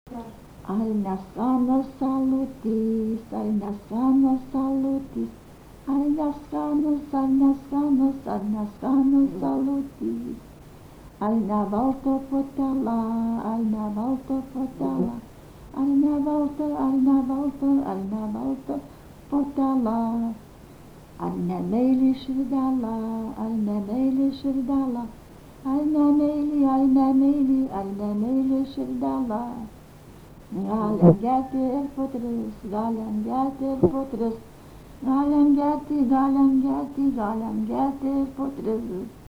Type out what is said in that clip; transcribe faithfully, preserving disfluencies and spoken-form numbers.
Aina skanos salutis, aina skanos salutis, aina skanos, aina skanos, aina skanos salutis. Aina valto potala, aina valto potala, aina valto, aina valto, aina valto potala. Aina meili shirdala, aina meili shirdala, aina meili, aina meili, aina meili shirdala. Galen getir potrus, galen getir potrus, galen geti, galen geti, galen getir potrus.